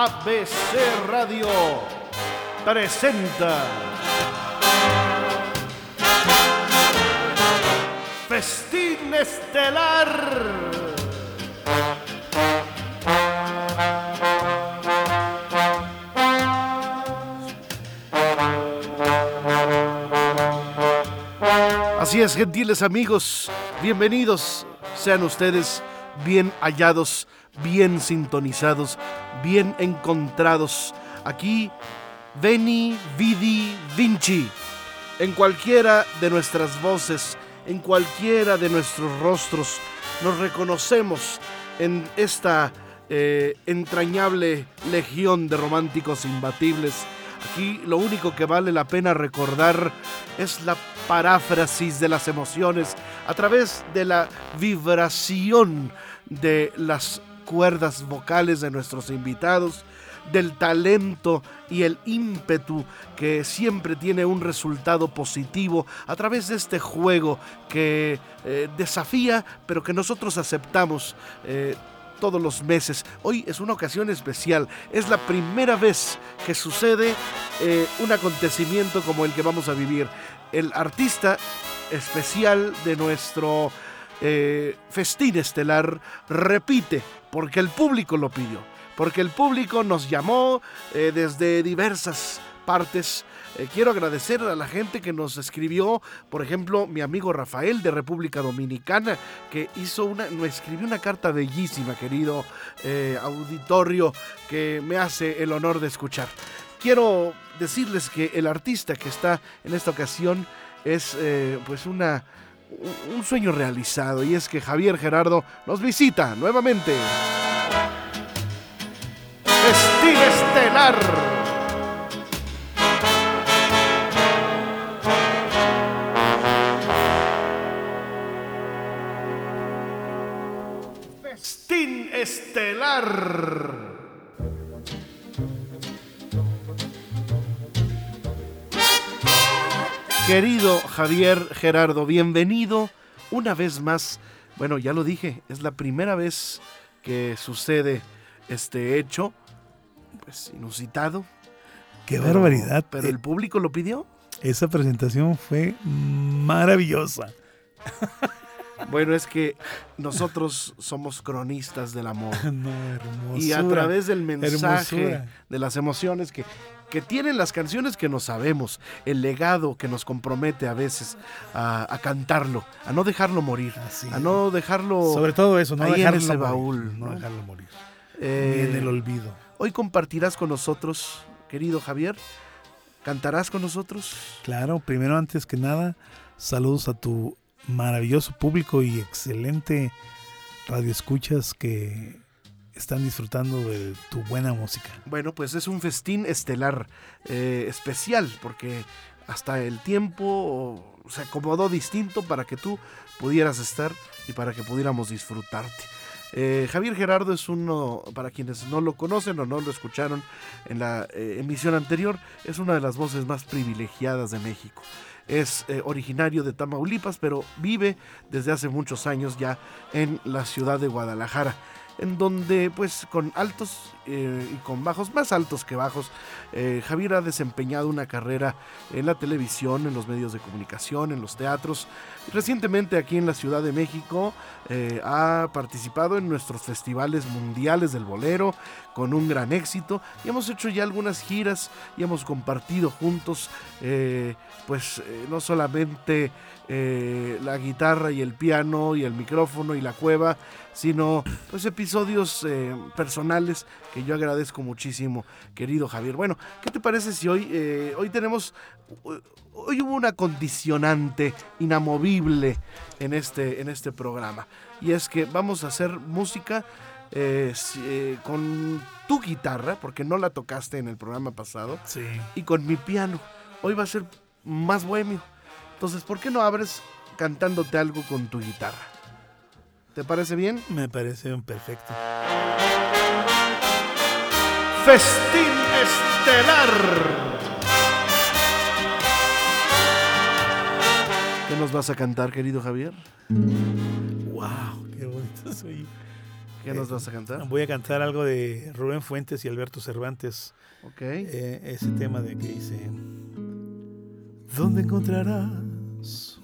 ABC Radio presenta Festín Estelar. Así es, gentiles amigos, bienvenidos sean ustedes, bien hallados, bien sintonizados, bien encontrados. Aquí, Veni, Vidi, Vinci. En cualquiera de nuestras voces, en cualquiera de nuestros rostros, nos reconocemos en esta entrañable legión de románticos imbatibles. Aquí lo único que vale la pena recordar es la paráfrasis de las emociones a través de la vibración de las cuerdas vocales de nuestros invitados, del talento y el ímpetu que siempre tiene un resultado positivo a través de este juego que desafía, pero que nosotros aceptamos todos los meses. Hoy es una ocasión especial, es la primera vez que sucede un acontecimiento como el que vamos a vivir. El artista especial de nuestro Festín Estelar repite porque el público lo pidió, porque el público nos llamó desde diversas partes. Quiero agradecer a la gente que nos escribió, por ejemplo, mi amigo Rafael de República Dominicana, que nos escribió una carta bellísima, querido auditorio, que me hace el honor de escuchar. Quiero decirles que el artista que está en esta ocasión es un sueño realizado, y es que Javier Gerardo nos visita nuevamente. Festín Estelar. Festín Estelar. Querido Javier Gerardo, bienvenido una vez más. Bueno, ya lo dije, es la primera vez que sucede este hecho, pues inusitado. ¡Qué barbaridad! Pero el público lo pidió. Esa presentación fue maravillosa. Bueno, es que nosotros somos cronistas del amor. No, hermosura. Y a través del mensaje, hermosura, de las emociones que tienen las canciones que no sabemos, el legado que nos compromete a veces a cantarlo, a no dejarlo morir, a no dejarlo. Sobre todo eso, no ahí dejarlo en ese morir, baúl, no dejarlo morir, ni en el olvido. Hoy compartirás con nosotros, querido Javier, cantarás con nosotros. Claro, primero, antes que nada, saludos a tu maravilloso público y excelente radioescuchas que están disfrutando de tu buena música. Bueno, pues es un festín estelar especial, porque hasta el tiempo se acomodó distinto para que tú pudieras estar y para que pudiéramos disfrutarte. Javier Gerardo es uno, para quienes no lo conocen o no lo escucharon en la emisión anterior, es una de las voces más privilegiadas de México. Es originario de Tamaulipas, pero vive desde hace muchos años ya en la ciudad de Guadalajara, en donde pues con altos y con bajos, más altos que bajos, Javier ha desempeñado una carrera en la televisión, en los medios de comunicación, en los teatros. Recientemente aquí en la Ciudad de México ha participado en nuestros festivales mundiales del bolero con un gran éxito, y hemos hecho ya algunas giras y hemos compartido juntos no solamente la guitarra y el piano y el micrófono y la cueva, sino pues episodios personales que yo agradezco muchísimo, querido Javier. Bueno, ¿qué te parece si hoy tenemos, hoy hubo una condicionante inamovible en este programa, y es que vamos a hacer música con tu guitarra, porque no la tocaste en el programa pasado, Sí. y con mi piano. Hoy va a ser más bohemio. Entonces, ¿por qué no abres cantándote algo con tu guitarra? ¿Te parece bien? Me parece perfecto. Festín Estelar. ¿Qué nos vas a cantar, querido Javier? ¡Wow! ¡Qué bonito soy! ¿Qué nos vas a cantar? Voy a cantar algo de Rubén Fuentes y Alberto Cervantes. Ok. Ese tema de que dice: ¿dónde encontrarás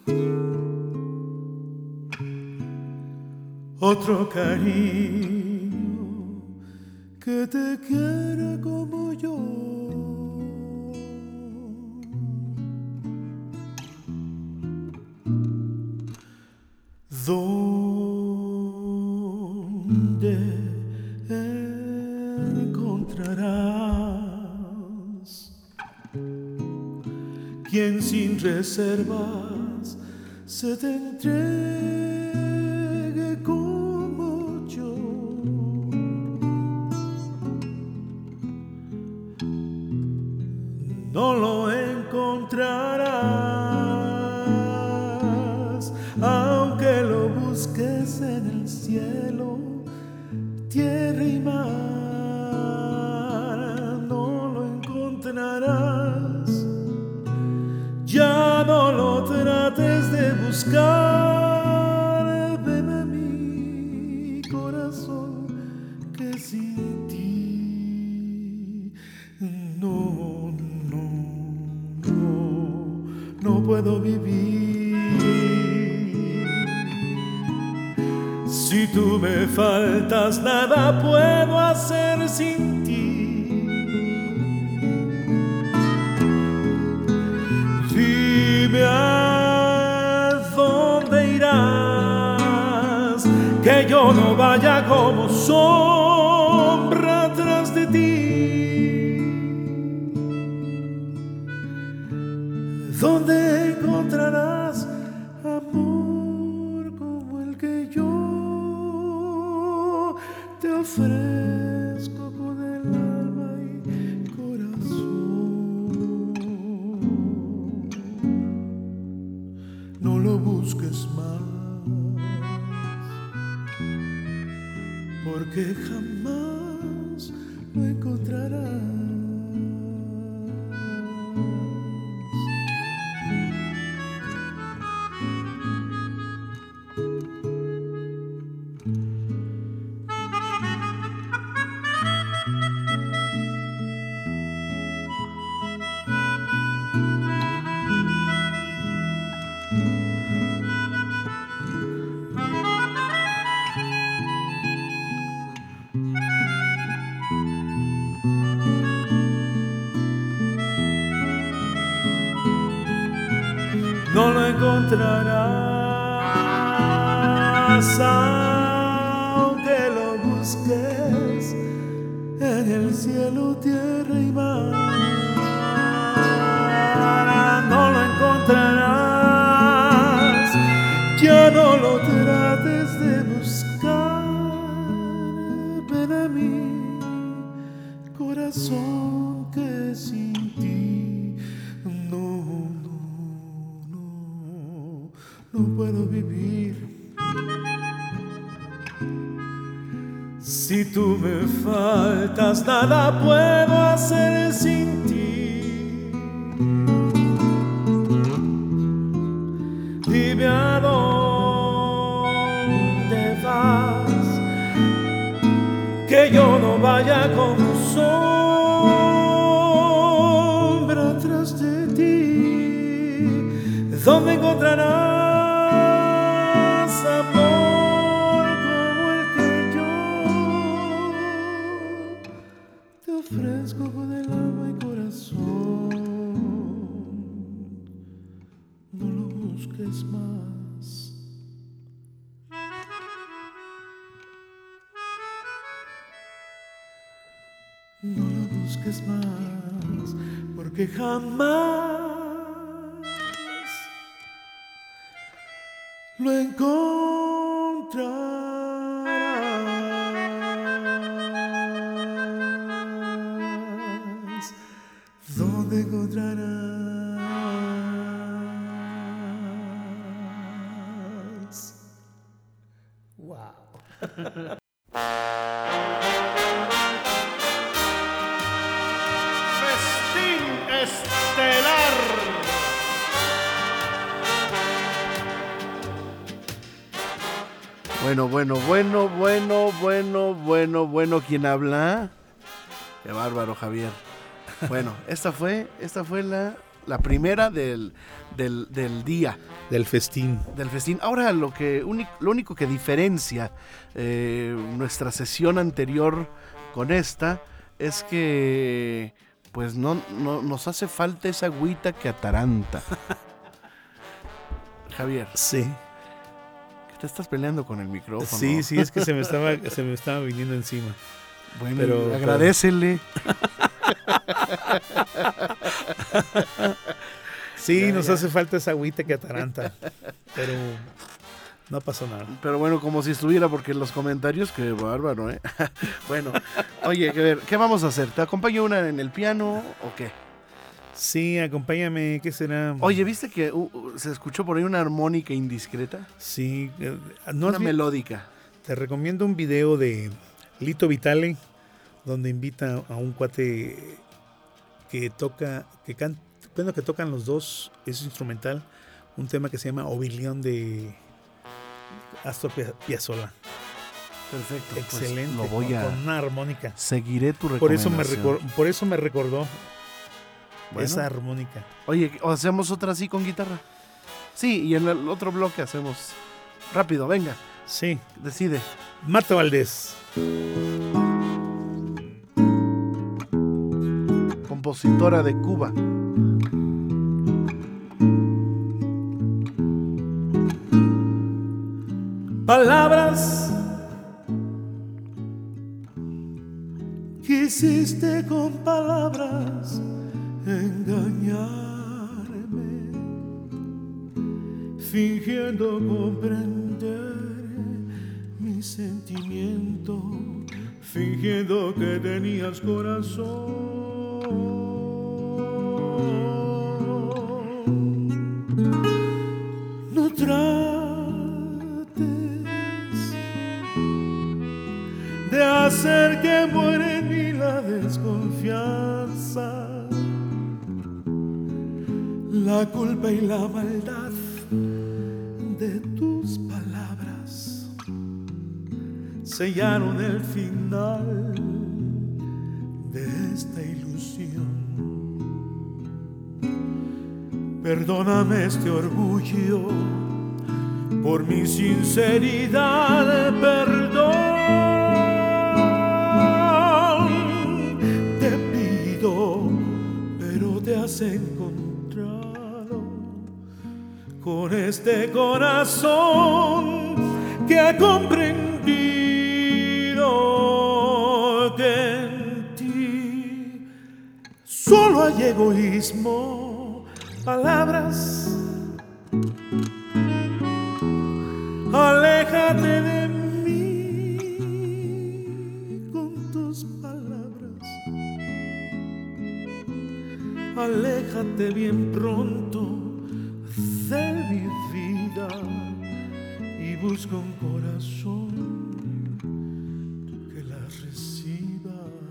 otro cariño que te quiera como yo? ¿Dónde encontrarás quien sin reservas se te entregue como yo? No lo encontrarás, aunque lo busques en el cielo, tierra y mar. No lo encontrarás, ya no lo trates de buscar. Ven a mi corazón, que sin ti no puedo vivir. Si tú me faltas, nada puedo hacer sin ti. Dime a dónde irás, que yo no vaya como sombra tras de ti. ¿Dónde encontrarás amor como el que yo te ofrezco con el alma y corazón? No lo busques más, porque jamás lo encontrarás. No lo encontrarás, aunque lo busques en el cielo, tierra y mar. No lo encontrarás, ya no lo trates de buscar. Ven a mí, corazón, que sin ti no puedo vivir. Si tú me faltas, nada puedo hacer sin ti. Dime a dónde vas, que yo no vaya como sombra tras de ti. ¿Dónde encontrarás amor como el que yo te ofrezco con el alma y corazón? No lo busques más. No lo busques más, porque jamás lo encontrarás. ¿Dónde encontrarás? Wow. Festín estelar. Bueno, ¿quién habla? Qué bárbaro, Javier. Bueno, esta fue la primera del día. Del festín. Del festín. Ahora, lo único que diferencia nuestra sesión anterior con esta es que pues no nos hace falta esa agüita que ataranta. Javier. Sí. ¿Qué te estás peleando con el micrófono? Sí, es que se me estaba viniendo encima. Bueno, pero agradécele. Sí, nos hace falta esa agüita que ataranta, pero no pasó nada. Pero bueno, como si estuviera, porque en los comentarios, qué bárbaro, ¿eh? Bueno, oye, a ver, ¿qué vamos a hacer? ¿Te acompaño una en el piano o qué? Sí, acompáñame, ¿qué será? Oye, ¿viste que se escuchó por ahí una armónica indiscreta? Sí. Una melódica. Te recomiendo un video de Lito Vitale, donde invita a un cuate que tocan los dos, es instrumental, un tema que se llama Oblivion de Astor Piazzolla. Perfecto. Excelente, pues lo voy con una armónica. Seguiré tu recomendación. Por eso me recordó esa armónica. Oye, ¿hacemos otra así con guitarra? Sí, y en el otro bloque hacemos. Rápido, venga. Sí. Decide. Marta Valdés. Compositora de Cuba. Palabras quisiste con palabras engañarme, fingiendo comprender mi sentimiento, fingiendo que tenías corazón. No de hacer que muera en mí la desconfianza, la culpa y la maldad de tus palabras sellaron el final de esta ilusión. Perdóname este orgullo por mi sinceridad, perdón. Pero te has encontrado con este corazón que ha comprendido que en ti solo hay egoísmo. Palabras, aléjate de mí con tus palabras. Aléjate bien pronto de mi vida y busca un corazón que la reciba.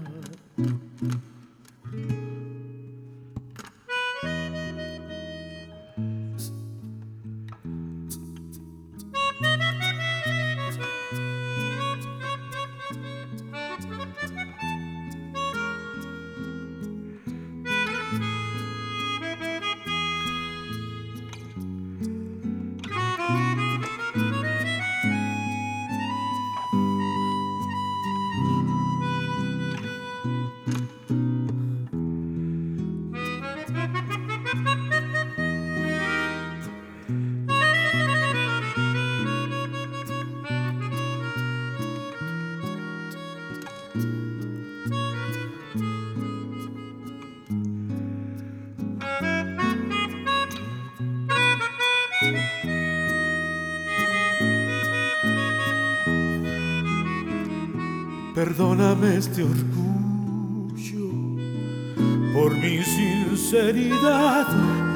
Perdóname este orgullo por mi sinceridad,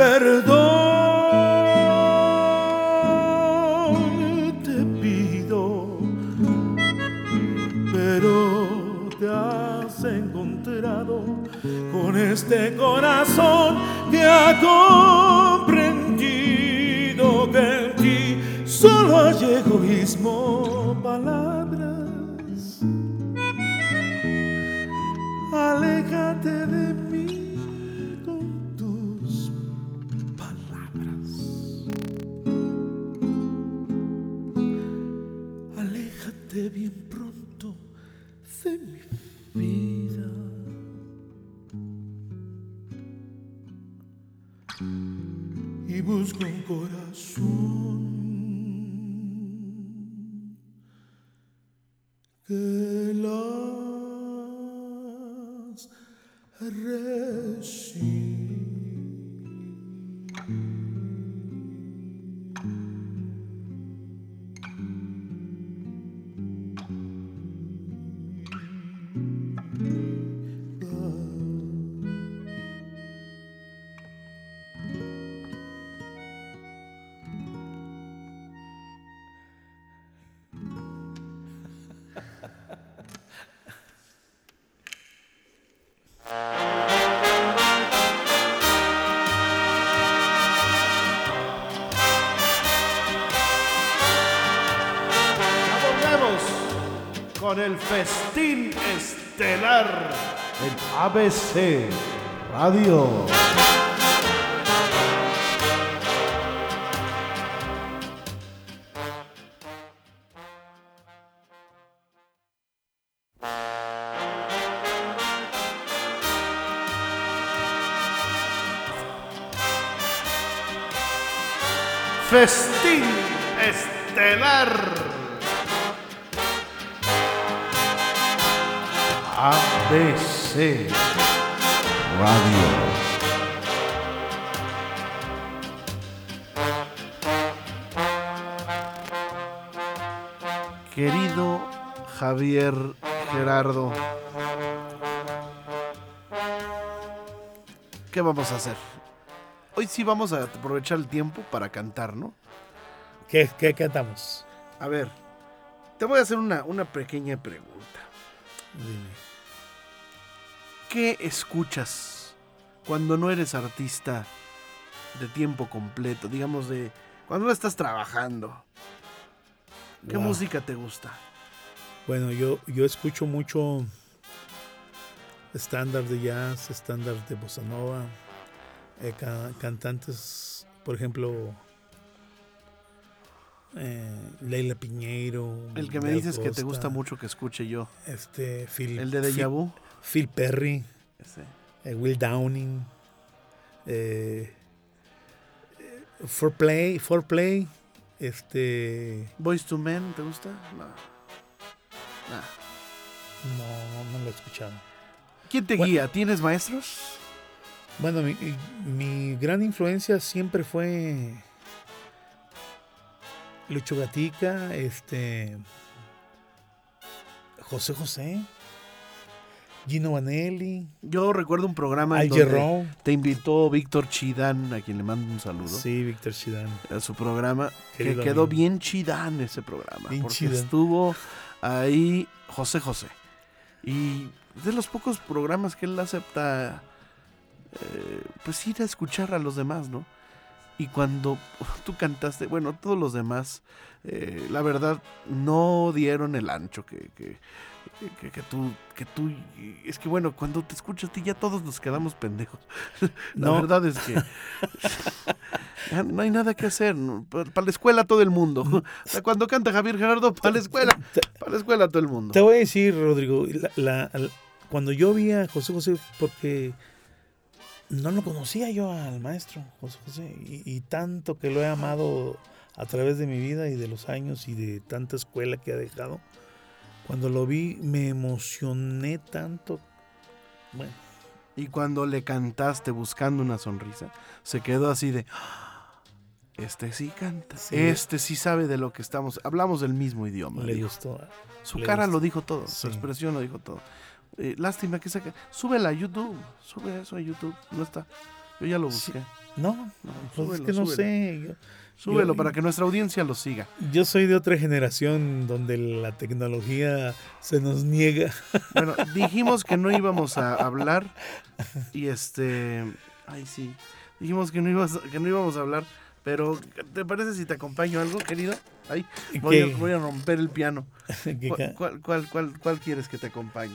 perdón te pido, pero te has encontrado con este corazón que ha comprendido que en ti solo hay hay egoísmo, palabras. Aléjate de mí con tus palabras. Aléjate bien pronto de mi vida. Y busco un corazón que las reciba. Con el festín estelar en ABC Radio. Festín estelar. ABC Radio. Querido Javier Gerardo, ¿qué vamos a hacer? Hoy sí vamos a aprovechar el tiempo para cantar, ¿no? ¿Qué cantamos? A ver, te voy a hacer una pequeña pregunta. Dime. ¿Qué escuchas cuando no eres artista de tiempo completo? Digamos, cuando no estás trabajando. ¿Qué música te gusta? Bueno, yo escucho mucho estándar de jazz, estándar de bossa nova, cantantes, por ejemplo, Leila Piñeiro. El que me dices Costa, que te gusta mucho que escuche yo. Phil, el de Deja Vu. Phil Perry. Will Downing. Foreplay. Boyz II Men, ¿te gusta? No lo he escuchado. ¿Quién te guía? ¿Tienes maestros? Bueno, mi gran influencia siempre fue Lucho Gatica, José José, Gino Vanelli. Yo recuerdo un programa en donde te invitó Víctor Chidán, a quien le mando un saludo. Sí, Víctor Chidán. A su programa, Querido que quedó amigo. bien chidán ese programa. Bien porque chidán. Estuvo ahí José José. Y de los pocos programas que él acepta, pues ir a escuchar a los demás, ¿no? Y cuando tú cantaste, bueno, todos los demás, la verdad, no dieron el ancho que tú, es que bueno, cuando te escuchas a ti ya todos nos quedamos pendejos. La verdad es que ya no hay nada que hacer, ¿no? Para la escuela todo el mundo. O sea, cuando canta Javier Gerardo, para la escuela todo el mundo. Te voy a decir, Rodrigo, cuando yo vi a José José, porque no lo conocía yo al maestro José José, y tanto que lo he amado a través de mi vida y de los años y de tanta escuela que ha dejado. Cuando lo vi me emocioné tanto. Bueno. Y cuando le cantaste Buscando una sonrisa, se quedó así de... Este sí canta, sí. Este sí sabe de lo que estamos... Hablamos del mismo idioma. Le gustó. Su cara lo dijo todo, sí. Su expresión lo dijo todo. Lástima que saque... Súbela a YouTube, sube eso a YouTube, no está. Yo ya lo busqué. Sí. No, pues es que no sé. Súbelo para que nuestra audiencia lo siga. Yo soy de otra generación donde la tecnología se nos niega. Bueno, dijimos que no íbamos a hablar y Ay, sí. Dijimos que no íbamos a hablar, Pero, ¿te parece si te acompaño algo, querido? Ahí, ¿Qué? voy a romper el piano. ¿Qué ¿Cuál quieres que te acompañe?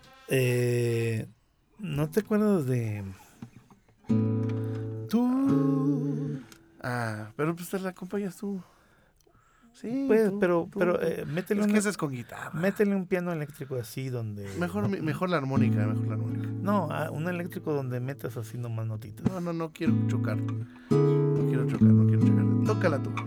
¿No te acuerdas de tú? Pero pues te la acompañas tú. Sí, Pues, tú. pero métele Es que esa es con guitarra. métele un piano eléctrico así donde Mejor la armónica, No, un eléctrico donde metas así nomás notitas. No quiero chocar. No quiero chocar. Tócala tú.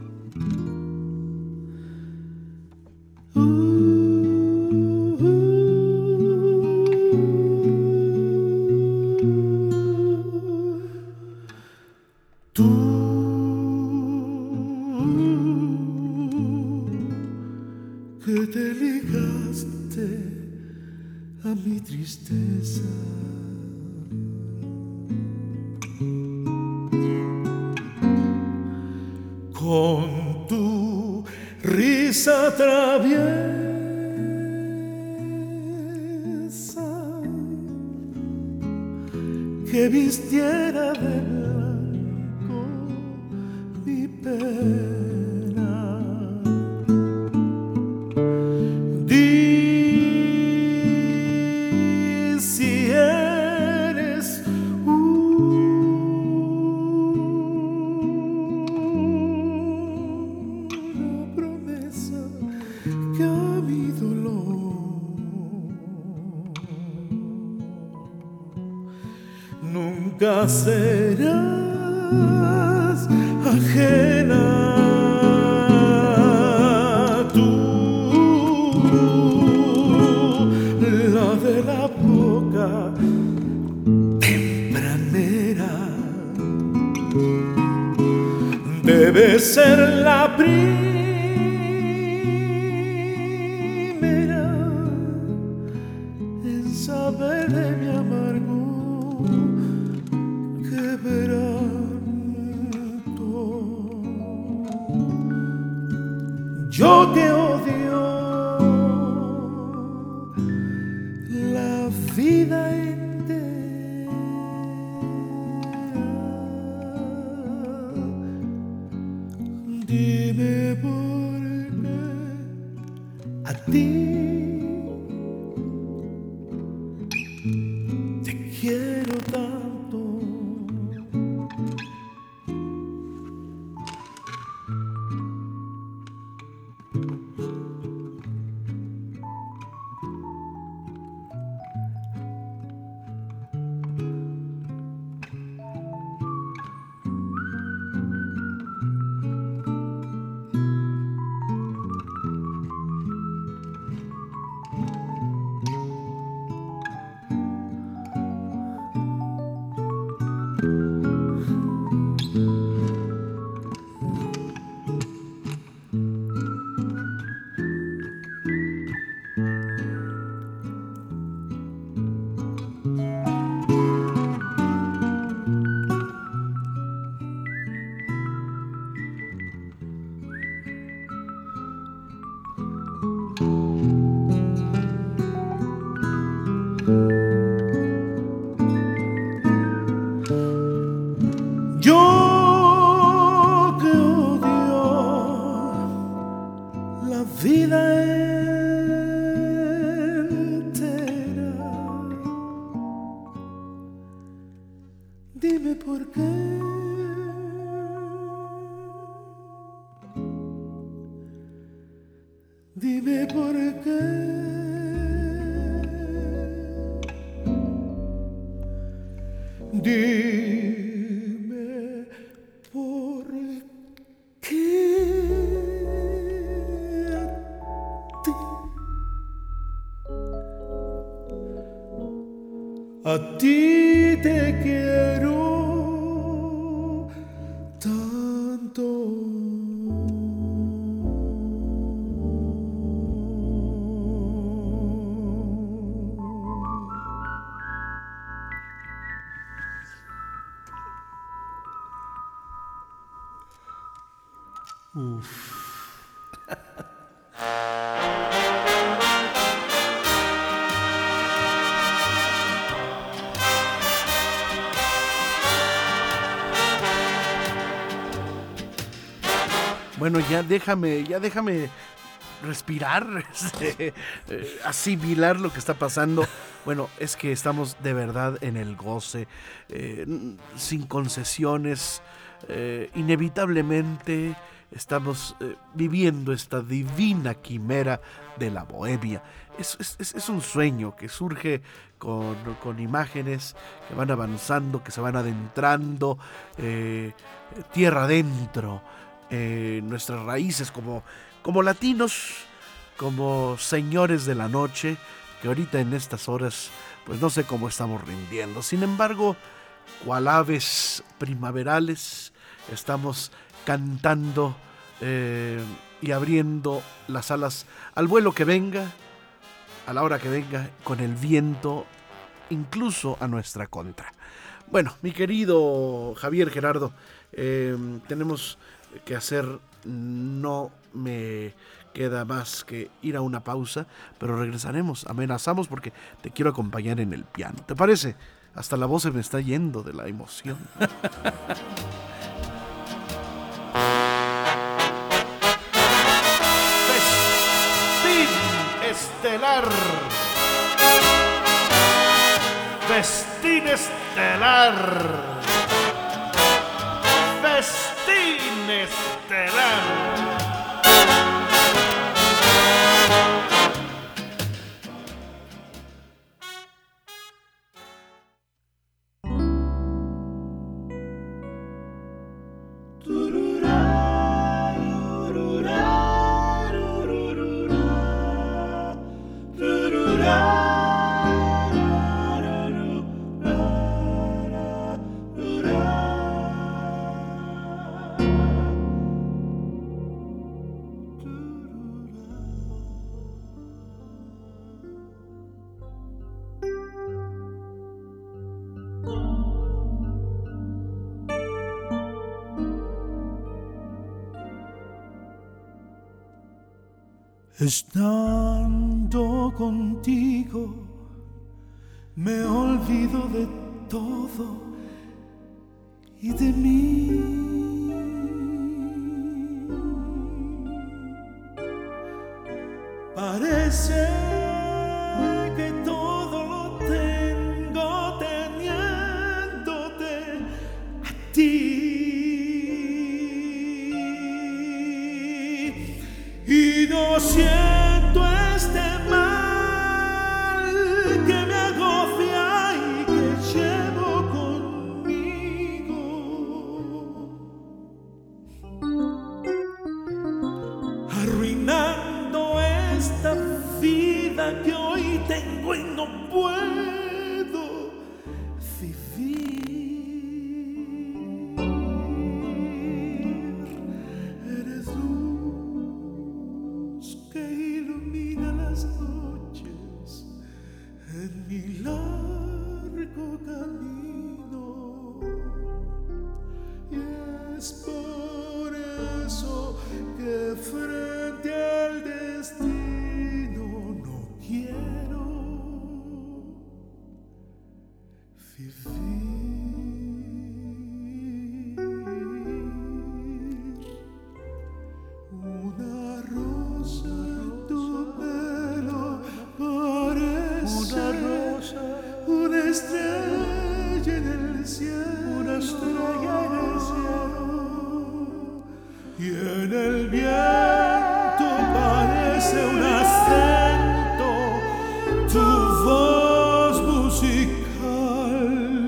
Que te ligaste a mi tristeza, con tu risa traviesa que vistiera de blanco mi pena. Si eres una promesa que a mi dolor nunca serás ajena. De la boca tempranera debe ser la primera en saber de mi amargo quebranto. Yo te odio la vida entera. Dime por qué a ti te quiero tanto. Yo que odio la vida entera, dime por qué. Dime por qué. Dime por qué a ti te quiero tanto. Bueno, ya déjame respirar, asimilar lo que está pasando. Bueno, es que estamos de verdad en el goce, sin concesiones, inevitablemente estamos viviendo esta divina quimera de la bohemia. Es un sueño que surge con imágenes que van avanzando, que se van adentrando, tierra adentro, nuestras raíces como latinos, como señores de la noche, que ahorita en estas horas, pues no sé cómo estamos rindiendo. Sin embargo, cual aves primaverales, estamos cantando y abriendo las alas al vuelo que venga, a la hora que venga, con el viento incluso a nuestra contra. Bueno, mi querido Javier Gerardo, tenemos que hacer, no me queda más que ir a una pausa, pero regresaremos, amenazamos porque te quiero acompañar en el piano. ¿Te parece? Hasta la voz se me está yendo de la emoción. Festín estelar. Festín estelar. Festín estelar. Estando contigo, me olvido de todo y de mí. Parece que todo lo tengo teniéndote a ti. Y no siento este mal que me agobia y que llevo conmigo, arruinando esta vida que hoy tengo y no puedo vivir. Eres luz que ilumina las noches en mi largo camino, y es por eso que frente al destino no quiero vivir. Una rosa en tu pelo parece una estrella en el cielo, y en el viento parece un acento, tu voz musical,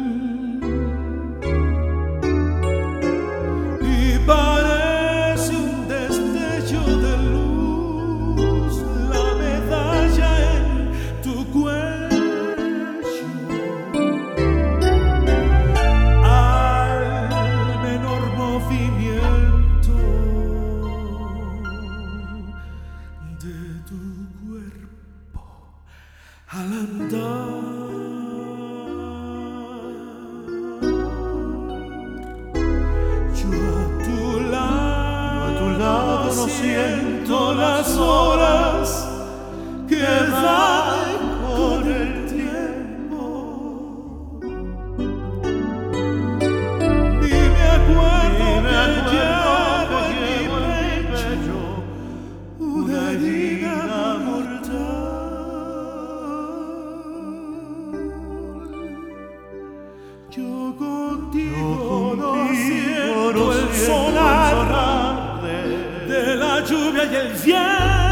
y parece un destello de luz la medalla en tu cuello. Al menor movimiento de tu cuerpo al andar, yo a tu lado no siento las horas que dan con el tiempo, ni me acuerdo que llevo en mi sonar de la lluvia y el viento.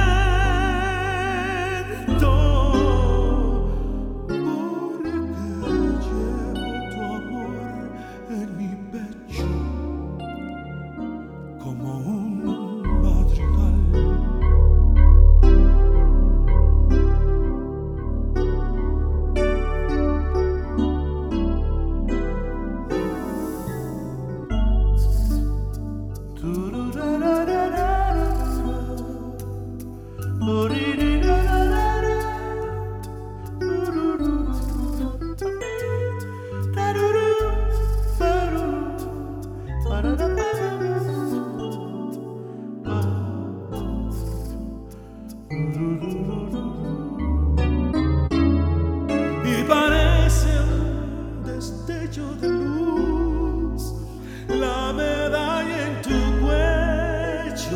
Y parece un destello de luz la medalla en tu cuello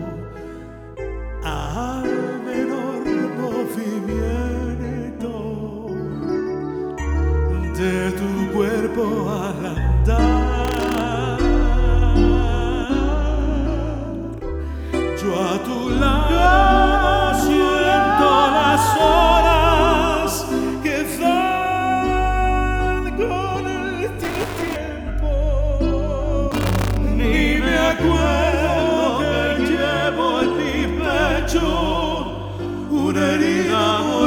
al menor movimiento de tu cuerpo al andar. Yo a tu lado siento las horas que van con el tiempo. Ni me acuerdo que llevo en mi pecho una herida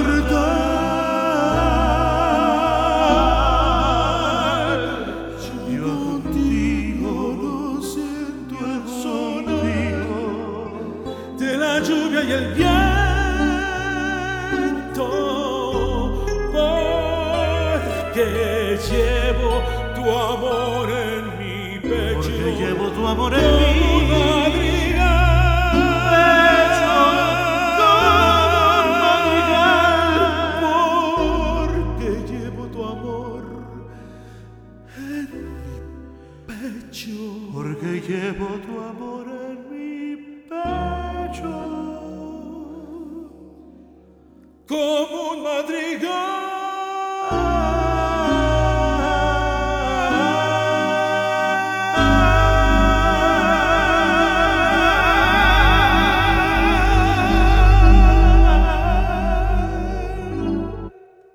mortal. Yo contigo no siento el sonido de la lluvia y el viento, porque llevo tu amor en mi pecho, Porque llevo tu amor en como mí. un madrigal, porque llevo tu amor en mi pecho, Porque llevo tu amor en mi pecho. como un madrigal.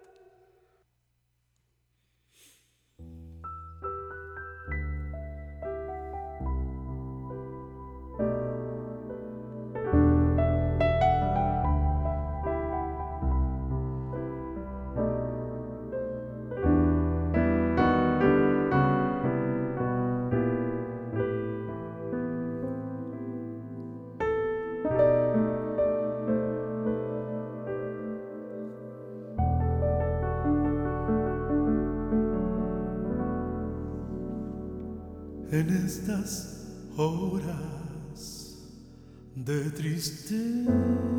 En estas horas de tristeza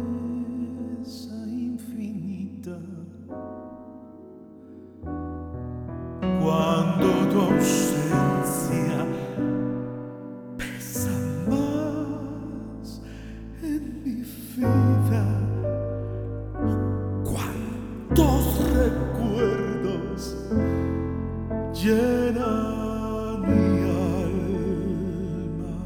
infinita, cuando tu ausencia pesa más en mi vida, cuántos recuerdos llenan mi alma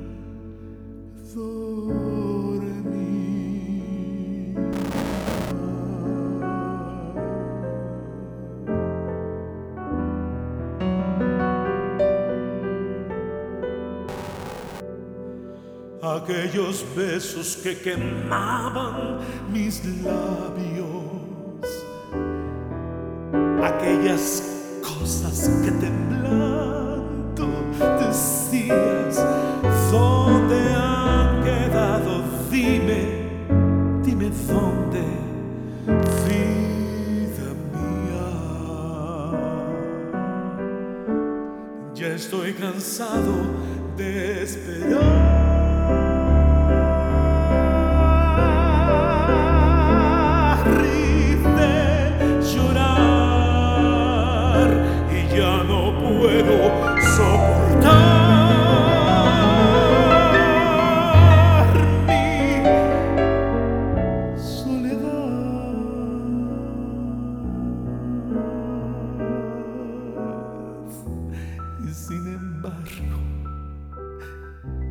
dormida. Aquellos besos que quemaban mis labios, aquellas cosas que temblando decías, ¿dónde han quedado? Dime, dime dónde, vida mía. Ya estoy cansado de esperar y de llorar, y ya no puedo soportar mi soledad. Y sin embargo,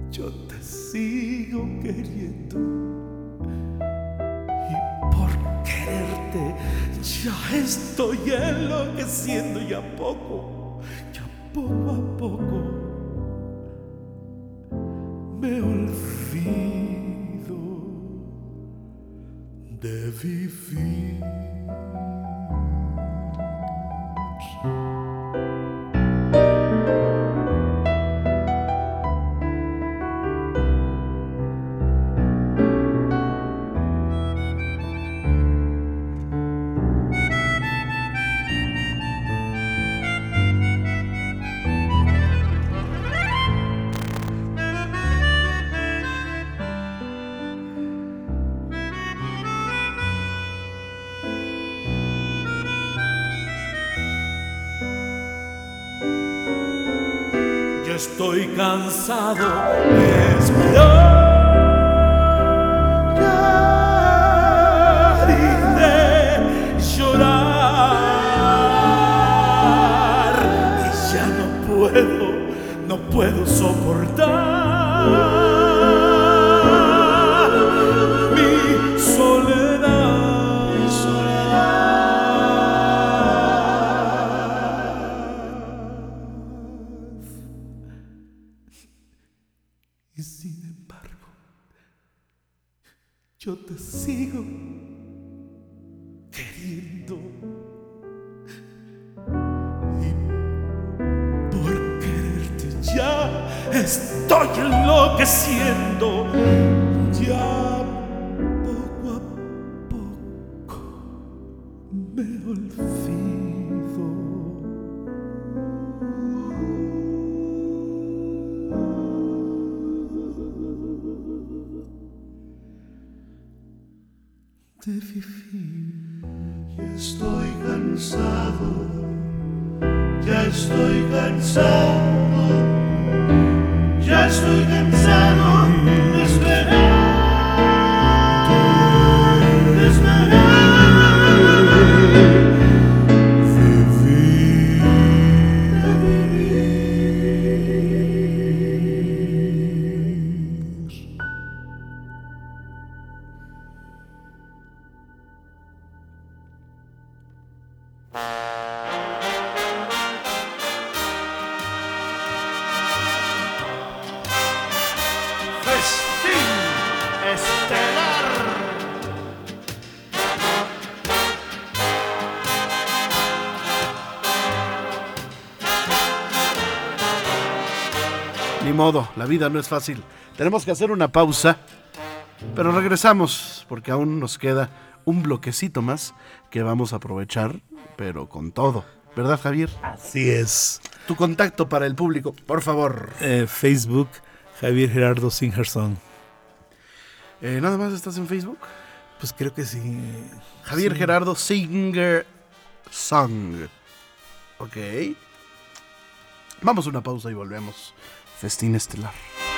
yo te sigo queriendo. Y por quererte ya estoy enloqueciendo y a poco a poco me olvido de vivir. Estoy cansado de esperar y de llorar. Y ya no puedo soportar mi soledad. Y sin embargo, yo te sigo queriendo. Y por quererte ya estoy enloqueciendo. Ya poco a poco me olvido de vivir. Estoy cansado, ya estoy cansado, ya estoy cansado de esperar, de esperar. Festín estelar. Ni modo, la vida no es fácil. Tenemos que hacer una pausa, pero regresamos porque aún nos queda un bloquecito más que vamos a aprovechar, pero con todo. ¿Verdad, Javier? Así es. Tu contacto para el público, por favor. Facebook, Javier Gerardo Singerson. ¿Nada más estás en Facebook? Pues creo que sí. Javier Sí. Gerardo Singer Song. Ok. Vamos a una pausa y volvemos. Festín estelar.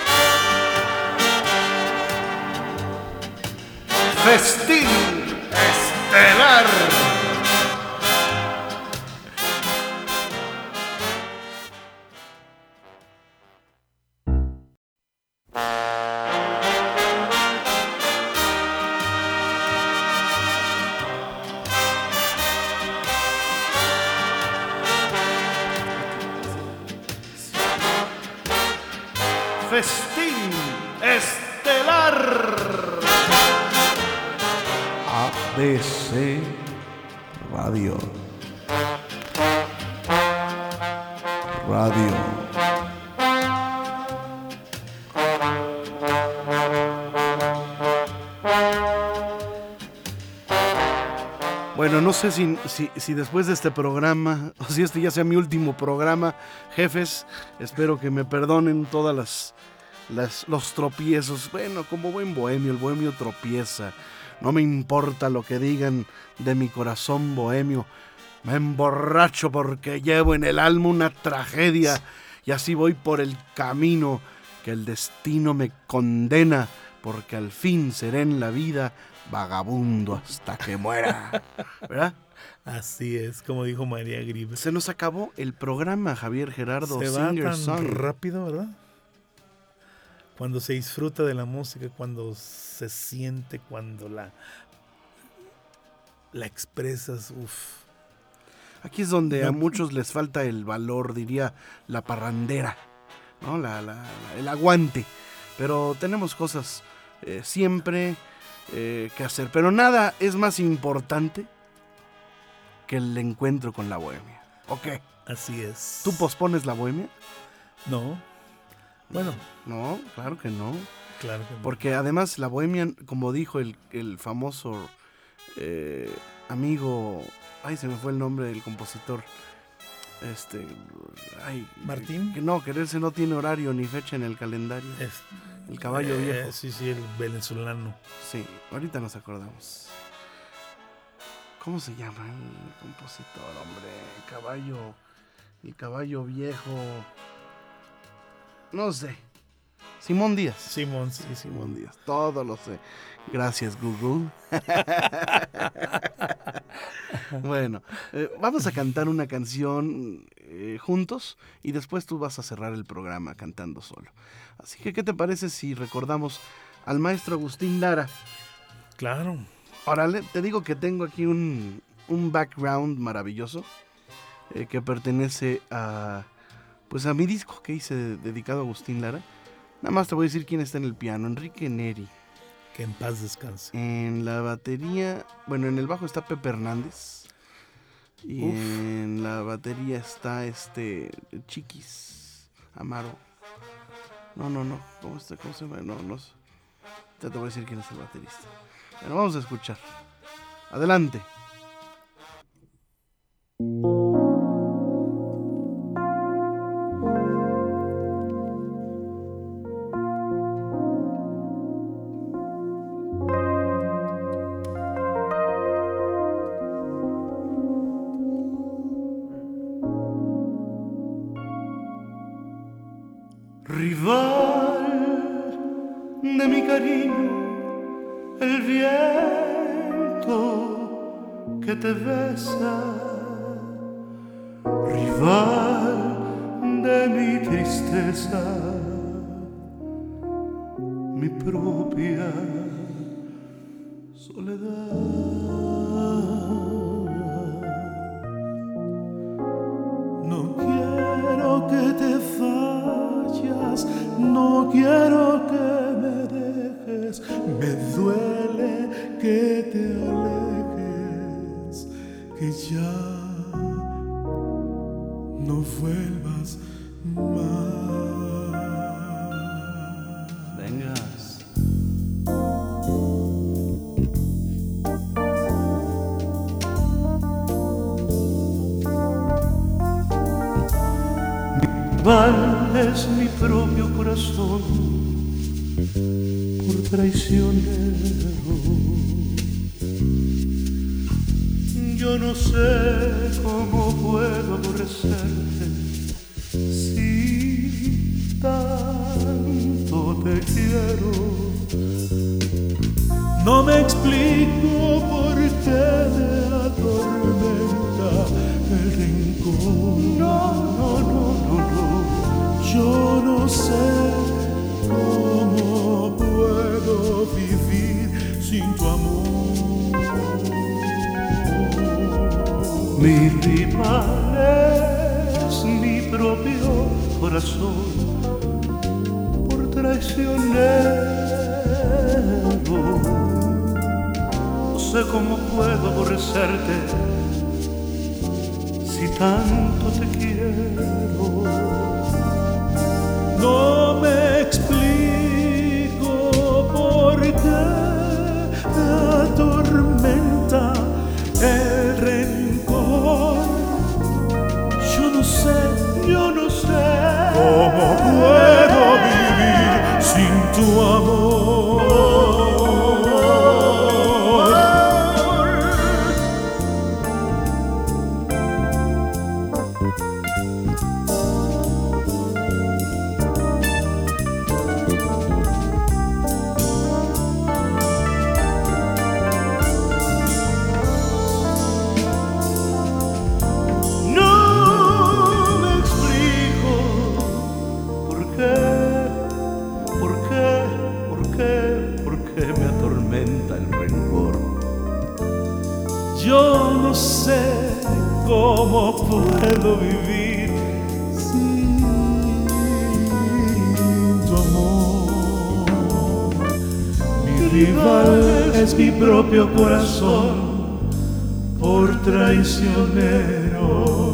Festín estelar. Festín estelar. ABC Radio. Bueno, no sé si después de este programa, o si este ya sea mi último programa, jefes, espero que me perdonen todas los tropiezos. Bueno, como buen bohemio, el bohemio tropieza. No me importa lo que digan de mi corazón bohemio. Me emborracho porque llevo en el alma una tragedia y así voy por el camino que el destino me condena, porque al fin seré en la vida vagabundo hasta que muera. ¿Verdad? Así es, como dijo María Gribes. Se nos acabó el programa, Javier Gerardo Se va Singer tan Song. rápido, ¿verdad? cuando se disfruta de la música, cuando se siente, cuando la expresas, uff. Aquí es donde a muchos les falta el valor, diría la parrandera, ¿no? El aguante. Pero tenemos cosas siempre que hacer. Pero nada es más importante que el encuentro con la bohemia. ¿Ok? Así es. ¿Tú pospones la bohemia? No. Bueno. No, claro que no. Claro que no. Porque además la bohemia, como dijo el famoso amigo... Ay, se me fue el nombre del compositor. ¿Martín? Que quererse no tiene horario ni fecha en el calendario. El caballo viejo. Sí, el venezolano. Sí, ahorita nos acordamos. ¿Cómo se llama el compositor, hombre? El caballo viejo. No sé. Simón Díaz. Simón Díaz. Todo lo sé. Gracias, Google. Bueno, vamos a cantar una canción juntos y después tú vas a cerrar el programa cantando solo. Así que, ¿qué te parece si recordamos al maestro Agustín Lara? Claro. Órale, te digo que tengo aquí un background maravilloso que pertenece a mi disco que hice dedicado a Agustín Lara. Nada más te voy a decir quién está en el piano. Enrique Neri. Que en paz descanse. En la batería, en el bajo está Pepe Hernández. Y en la batería está Chiquis Amaro. No. ¿Cómo se llama? No sé. Ya te voy a decir quién es el baterista. Bueno, vamos a escuchar. Adelante. Rival de mi cariño, el viento que te besa, rival de mi tristeza, mi propia soledad. No quiero que te vayas, no quiero que me dejes, me duele que te alejes, que ya no vuelvas más. Venga. Vales mi propio corazón por traicionero. Yo no sé cómo puedo aborrecerte si tanto te quiero. No me explico por qué me atormenta el rencor. No. Yo no sé cómo puedo vivir sin tu amor. Mi rival es mi propio corazón por traicionero. No sé cómo puedo aborrecerte si tanto te quiero. No me explico por qué te atormenta el rencor. Yo no sé cómo puedo vivir sin tu amor. ¿Por qué ¿cómo puedo vivir sin tu amor? Mi rival es mi propio corazón, por traicionero.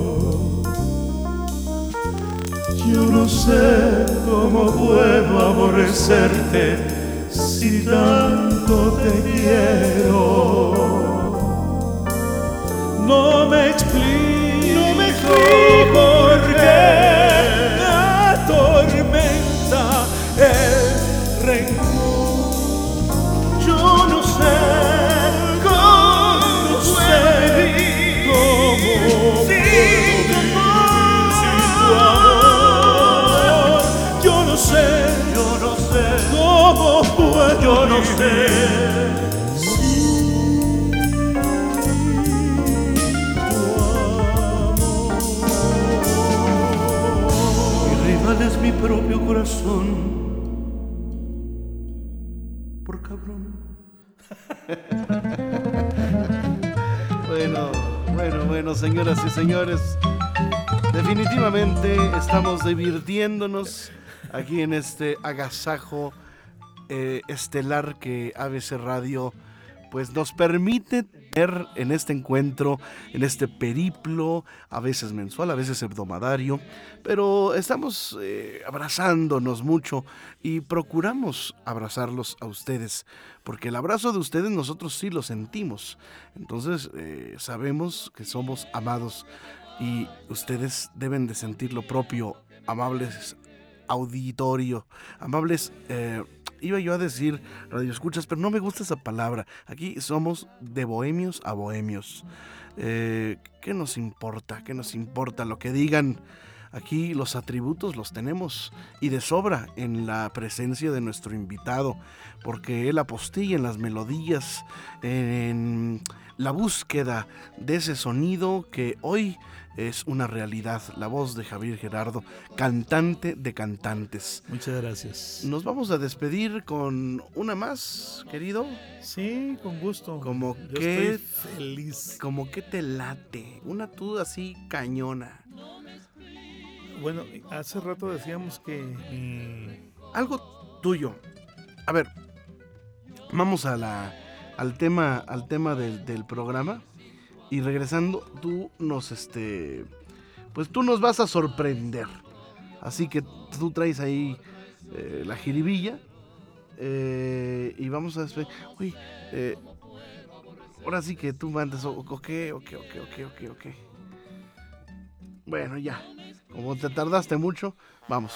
Yo no sé cómo puedo aborrecerte si tanto te quiero. No me explico por qué me atormenta el rencor. Yo no sé cómo sin tu amor. Yo no sé cómo puedo, yo no sé. Es mi propio corazón, por cabrón. Bueno, señoras y señores, definitivamente estamos divirtiéndonos aquí en este agasajo estelar que ABC Radio pues nos permite tener en este encuentro, en este periplo, a veces mensual, a veces hebdomadario, pero estamos abrazándonos mucho y procuramos abrazarlos a ustedes, porque el abrazo de ustedes nosotros sí lo sentimos, entonces sabemos que somos amados y ustedes deben de sentir lo propio, amables auditorio, amables... iba yo a decir radioescuchas, pero no me gusta esa palabra. Aquí somos de bohemios a bohemios. ¿Qué nos importa? ¿Qué nos importa lo que digan? Aquí los atributos los tenemos y de sobra en la presencia de nuestro invitado, porque él apostilla en las melodías, en la búsqueda de ese sonido que hoy es una realidad, la voz de Javier Gerardo, cantante de cantantes. Muchas gracias. Nos vamos a despedir con una más, querido. Sí, con gusto. Como yo que estoy feliz. Como que te late, una tú así cañona. Bueno, hace rato decíamos que algo tuyo. A ver, vamos a al tema del programa. Y regresando, tú nos vas a sorprender. Así que tú traes ahí la jiribilla. Y vamos a despedir. Uy, ahora sí que tú mandas. Ok. Bueno, ya. Como te tardaste mucho, vamos.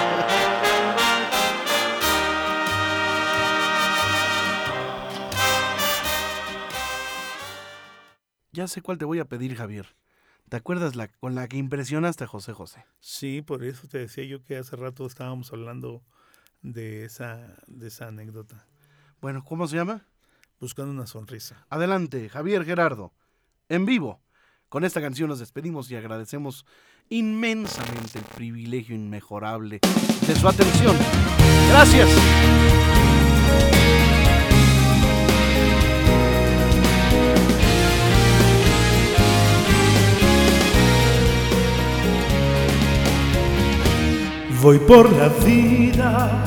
Ya sé cuál te voy a pedir, Javier. ¿Te acuerdas con la que impresionaste a José José? Sí, por eso te decía yo que hace rato estábamos hablando de esa anécdota. Bueno, ¿cómo se llama? Buscando una sonrisa. Adelante, Javier Gerardo, en vivo. Con esta canción nos despedimos y agradecemos inmensamente el privilegio inmejorable de su atención. ¡Gracias! Voy por la vida,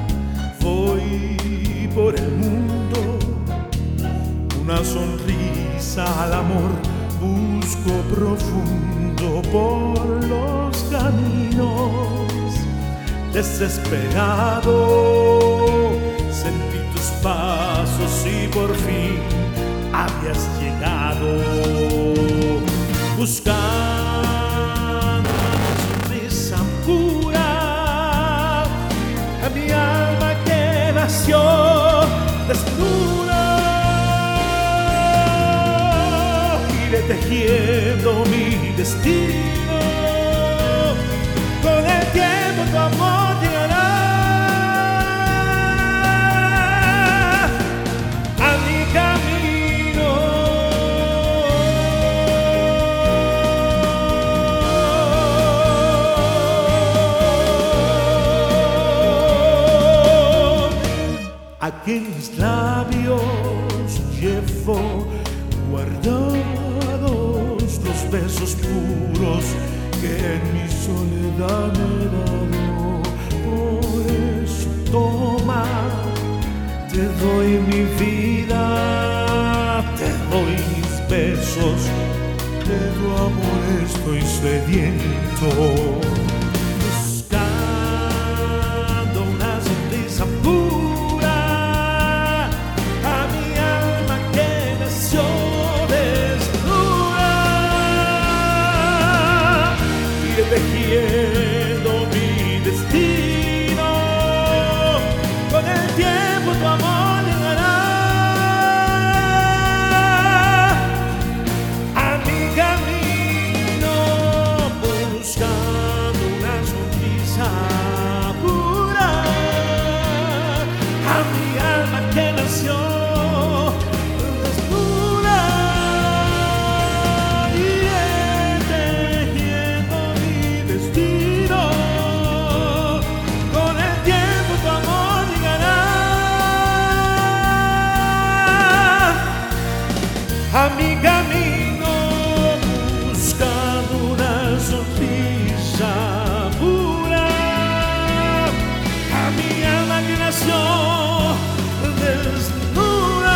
voy por el mundo, una sonrisa al amor busco profundo por los caminos. Desesperado, sentí tus pasos y por fin habías llegado. Buscando una sonrisa pura a mi alma que nació desnuda, iré tejiendo mi destino. Con el tiempo tu amor llegará a mi camino. Aquí en mis labios llevo guardados los besos Te doy mi vida, te doy mis besos, de tu amor estoy sediento, buscando una sonrisa pura a mi alma que nació desnuda, y tejiendo mi destino. Con el tiempo tu amor llegará a mi camino, buscando una sonrisa pura a mi alma que nació desnuda, y tejiendo mi destino. Con el tiempo tu amor llegará a mi camino, buscando una sonrisa pura a mi alma que nació desnuda,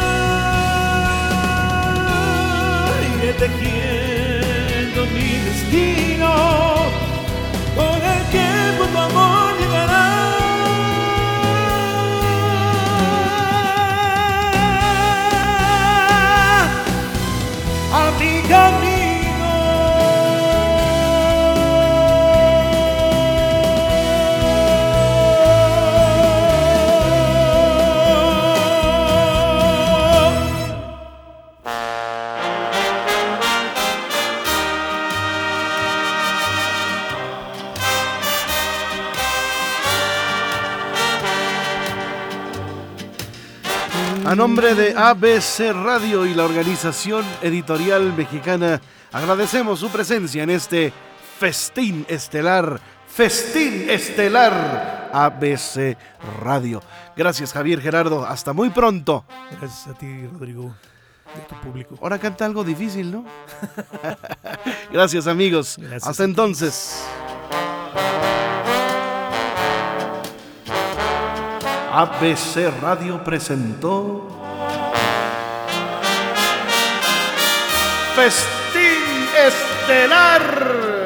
y tejiendo mi destino. Con el tiempo tu amor llegará a mi camino. A nombre de ABC Radio y la Organización Editorial Mexicana, agradecemos su presencia en este Festín Estelar ABC Radio. Gracias, Javier Gerardo. Hasta muy pronto. Gracias a ti, Rodrigo, de tu público. Ahora canta algo difícil, ¿no? Gracias, amigos. Gracias. Hasta entonces. ABC Radio presentó Festín Estelar.